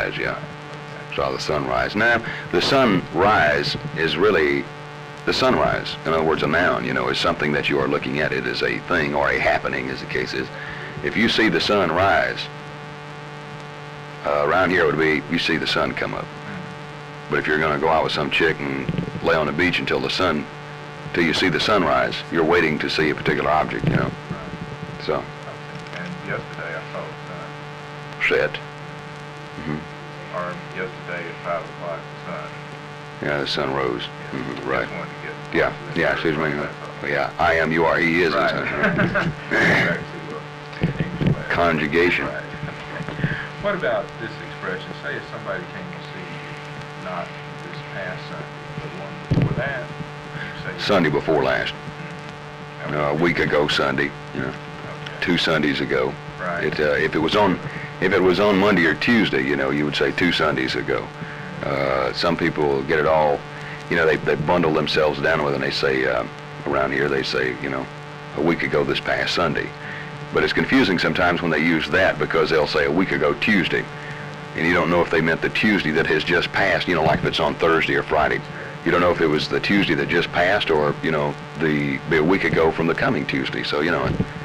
sunrise, yeah. Saw the sunrise. Now, the sunrise is really the sunrise. In other words, a noun, is something that you are looking at. It is a thing or a happening, as the case is. If you see the sun rise, around here it would be you see the sun come up. But if you're going to go out with some chick and lay on the beach until you see the sunrise, you're waiting to see a particular object, Right. So. And yesterday I saw the sun. Set. Or yesterday at 5 o'clock, the sun. Yeah, the sun rose. Yeah. Right. Just wanted to get Yeah, excuse me. Yeah, I am, you are, he is. Right. Right. Conjugation. Right. What about this expression? Say if somebody came to see you, not this past Sunday, but one before that, you say Sunday before last. A week ago Sunday, Okay. 2 Sundays ago. Right. If it was on Monday or Tuesday, you would say 2 Sundays ago. Some people get it all, they bundle themselves down with it, and they say, around here they say, a week ago this past Sunday. But it's confusing sometimes when they use that, because they'll say a week ago Tuesday, and you don't know if they meant the Tuesday that has just passed, like if it's on Thursday or Friday. You don't know if it was the Tuesday that just passed or, the a week ago from the coming Tuesday. So, yeah.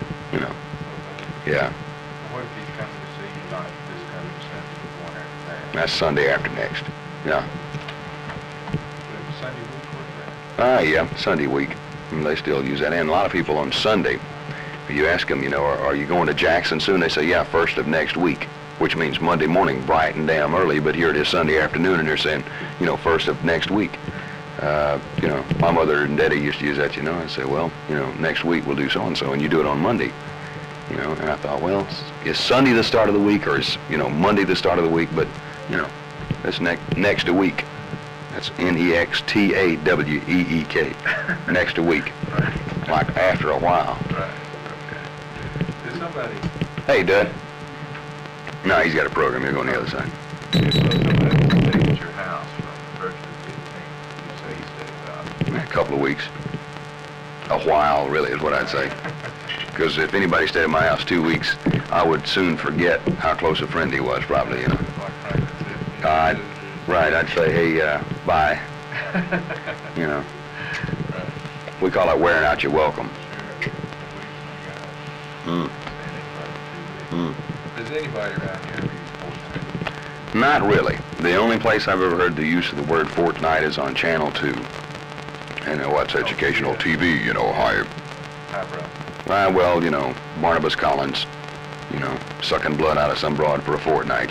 What if he's coming to see you not this coming Sunday, but one after that? That's Sunday after next. Yeah. But it was Sunday week, was that? Yeah, Sunday week. They still use that. And a lot of people on Sunday, you ask them, are you going to Jackson soon? They say, yeah, first of next week, which means Monday morning, bright and damn early, but here it is Sunday afternoon, and they're saying, first of next week. My mother and daddy used to use that, I say, well, next week we'll do so-and-so, and you do it on Monday. And I thought, well, is Sunday the start of the week, or is, Monday the start of the week? But, that's next a week. That's Nextaweek. Next a week. Right. Like after a while. Right. Okay. Did somebody... Hey, Dad. No, he's got a program. You're going to the other side. If somebody stayed at your house from the 1st to the 15th, you say he stayed about... A couple of weeks. A while, really, is what I'd say. Because if anybody stayed at my house 2 weeks, I would soon forget how close a friend he was, probably, Like Franklin said, Right, I'd say, hey, bye. Right. We call that wearing out your welcome. Sure. Mm. Mm. Does anybody around here ever use fortnight? Not really. The only place I've ever heard the use of the word fortnight is on Channel 2. And what's educational TV, high. Highbrow. Well, Barnabas Collins, sucking blood out of some broad for a fortnight,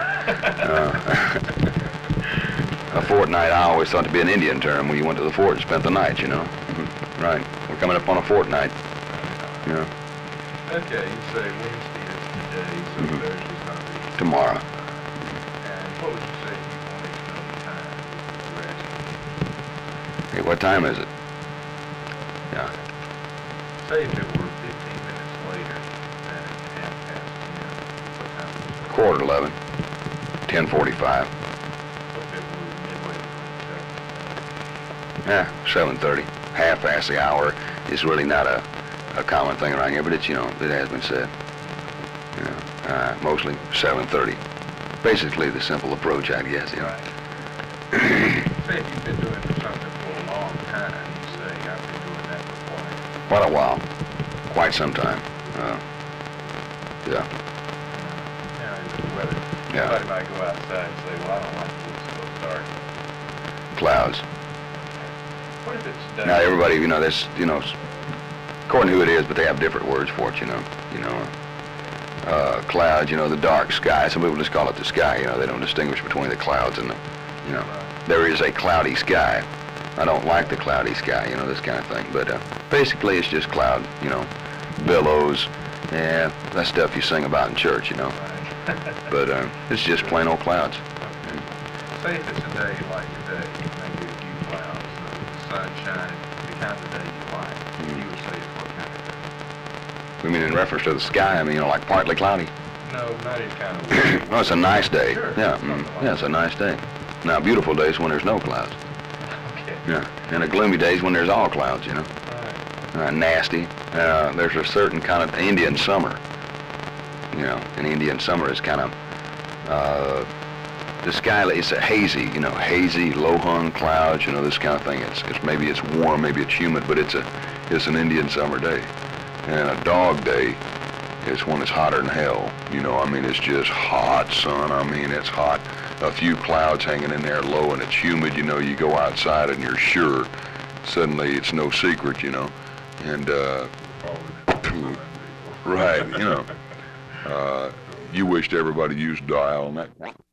A fortnight, I always thought to be an Indian term when you went to the fort and spent the night, Right. We're coming up on a fortnight. Yeah. Okay, you say Wednesday is today, so Thursday's going to be... Tomorrow. And what would you say if you wanted to know the time you're asking? Hey, what time is it? Yeah. Say if it were 15 minutes later than at 10:30, what time would you say? Quarter to 11. 10:45. What if it were midway between 7 and 8? Yeah, 7:30. Half-past the hour is really not a common thing around here, but it's, it has been said. Mostly 7:30. Basically the simple approach, I guess, Right. Say if you've been doing something for a long time, you say, I've been doing that for Quite a while. Quite some time. Yeah. Now, is the weather? Yeah. Somebody might go outside and say, well, I don't like it, it's so dark. Clouds. What if it's done? Now everybody, there's, according to who it is, but they have different words for it, clouds, the dark sky. Some people just call it the sky, they don't distinguish between the clouds and the, there is a cloudy sky. I don't like the cloudy sky, this kind of thing. But basically it's just cloud, billows, yeah, that stuff you sing about in church, Right. But it's just plain old clouds. Okay. Say if it's a day like today, maybe a few clouds, the sun shining, the kind of day you like, you would say it's what kind of day? We mean in reference to the sky, like partly cloudy. No, not any kind of way. Oh, it's a nice day. Sure, Yeah, something like yeah, it's a nice day. Now, beautiful days when there's no clouds. Okay. Yeah, and a gloomy days when there's all clouds, Right. Nasty. There's a certain kind of Indian summer. An Indian summer is kind of the sky, it's a hazy, hazy, low-hung clouds, this kind of thing. It's maybe it's warm, maybe it's humid, but it's an Indian summer day. And a dog day is when it's hotter than hell. It's just hot sun. It's hot. A few clouds hanging in there low, and it's humid. You go outside and you're sure. Suddenly it's no secret, and right, you wished everybody used dial on that.